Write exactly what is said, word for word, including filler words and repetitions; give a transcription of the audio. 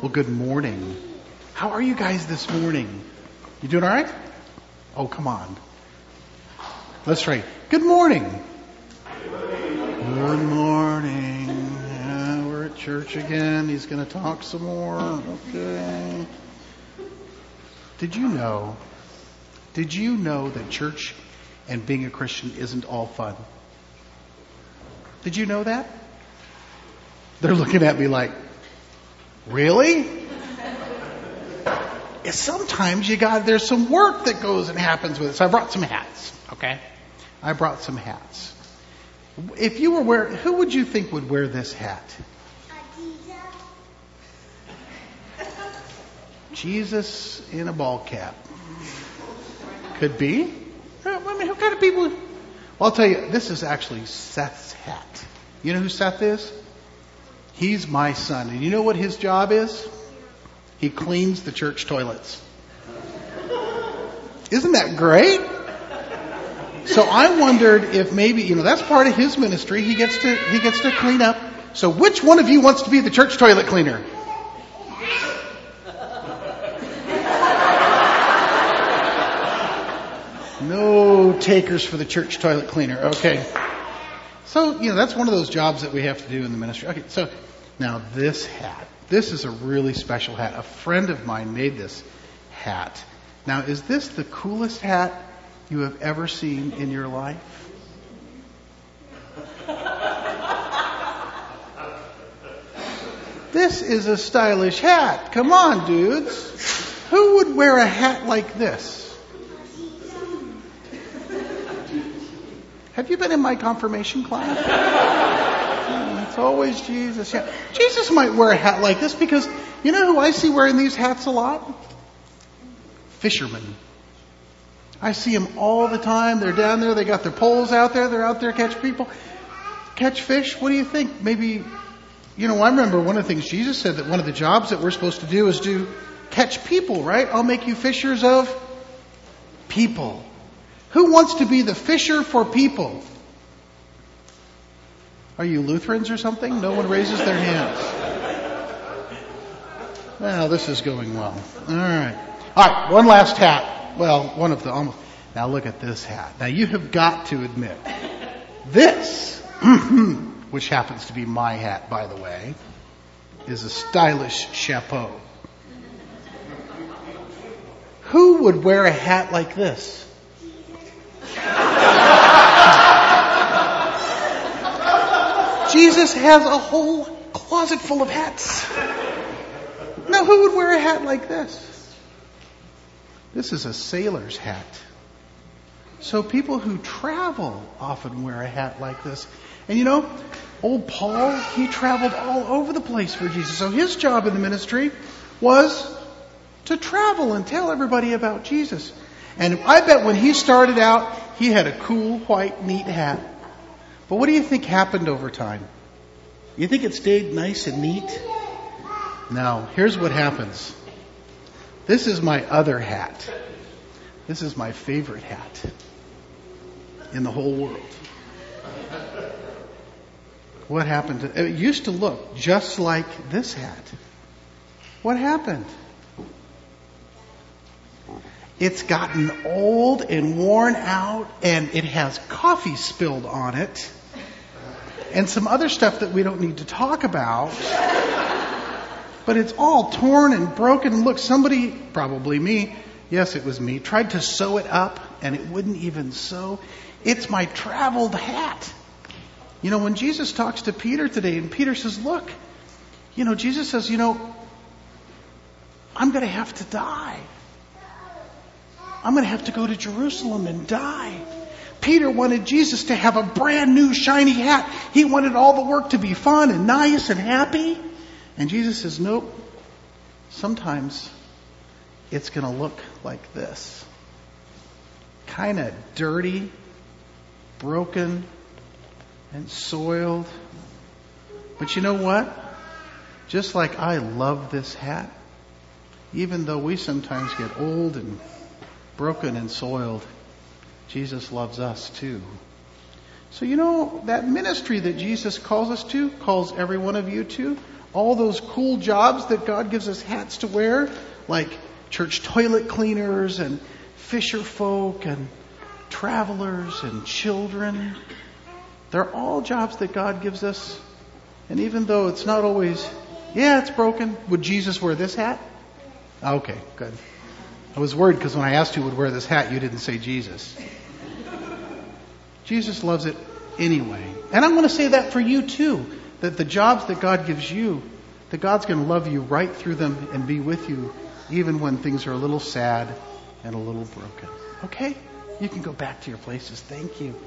Well, good morning. How are you guys this morning? You doing all right? Oh, come on. Let's try. Good morning. Good morning. Yeah, we're at church again. He's going to talk some more. Okay. Did you know? Did you know that church and being a Christian isn't all fun? Did you know that? They're looking at me like, really? Yeah, sometimes you got, there's some work that goes and happens with it. So I brought some hats, okay? I brought some hats. If you were wearing, who would you think would wear this hat? Jesus in a ball cap. Could be. I mean, who kind of people? Well, I'll tell you, this is actually Seth's hat. You know who Seth is? He's my son. And you know what his job is? He cleans the church toilets. Isn't that great? So I wondered if maybe, you know, that's part of his ministry. He gets to, he gets to clean up. So which one of you wants to be the church toilet cleaner? No takers for the church toilet cleaner. Okay. So, you know, that's one of those jobs that we have to do in the ministry. Okay, so now this hat. This is a really special hat. A friend of mine made this hat. Now, is this the coolest hat you have ever seen in your life? This is a stylish hat. Come on, dudes. Who would wear a hat like this? Have you been in my confirmation class? It's always Jesus. Yeah. Jesus might wear a hat like this because you know who I see wearing these hats a lot? Fishermen. I see them all the time. They're down there. They got their poles out there. They're out there catch people, catch fish. What do you think? Maybe, you know, I remember one of the things Jesus said that one of the jobs that we're supposed to do is to catch people, right? I'll make you fishers of people. Who wants to be the fisher for people? Are you Lutherans or something? No one raises their hands. Well, this is going well. All right. All right, one last hat. Well, one of the almost. Now look at this hat. Now you have got to admit, this, which happens to be my hat, by the way, is a stylish chapeau. Who would wear a hat like this? Jesus has a whole closet full of hats. Now, who would wear a hat like this? This is a sailor's hat. So people who travel often wear a hat like this. And you know, old Paul, he traveled all over the place for Jesus. So his job in the ministry was to travel and tell everybody about Jesus. And I bet when he started out, he had a cool, white, neat hat. But what do you think happened over time? You think it stayed nice and neat? Now, here's what happens. This is my other hat. This is my favorite hat in the whole world. What happened to it? Used to look just like this hat. What happened? It's gotten old and worn out, and it has coffee spilled on it, and some other stuff that we don't need to talk about. But it's all torn and broken. Look, somebody, probably me, yes, it was me, tried to sew it up, and it wouldn't even sew. It's my traveled hat. You know, when Jesus talks to Peter today, and Peter says, look, you know, Jesus says, you know, I'm going to have to die. I'm going to have to go to Jerusalem and die. Peter wanted Jesus to have a brand new shiny hat. He wanted all the work to be fun and nice and happy. And Jesus says, nope. Sometimes it's going to look like this. Kind of dirty, broken, and soiled. But you know what? Just like I love this hat, even though we sometimes get old and broken and soiled, Jesus loves us too. So you know, that ministry that Jesus calls us to, calls every one of you to, all those cool jobs that God gives us hats to wear, like church toilet cleaners and fisher folk and travelers and children. They're all jobs that God gives us. And even though it's not always, yeah, it's broken. Would Jesus wear this hat? Okay, good. I was worried because when I asked who would wear this hat, you didn't say Jesus. Jesus loves it anyway. And I'm going to say that for you too, that the jobs that God gives you, that God's going to love you right through them and be with you even when things are a little sad and a little broken. Okay? You can go back to your places. Thank you.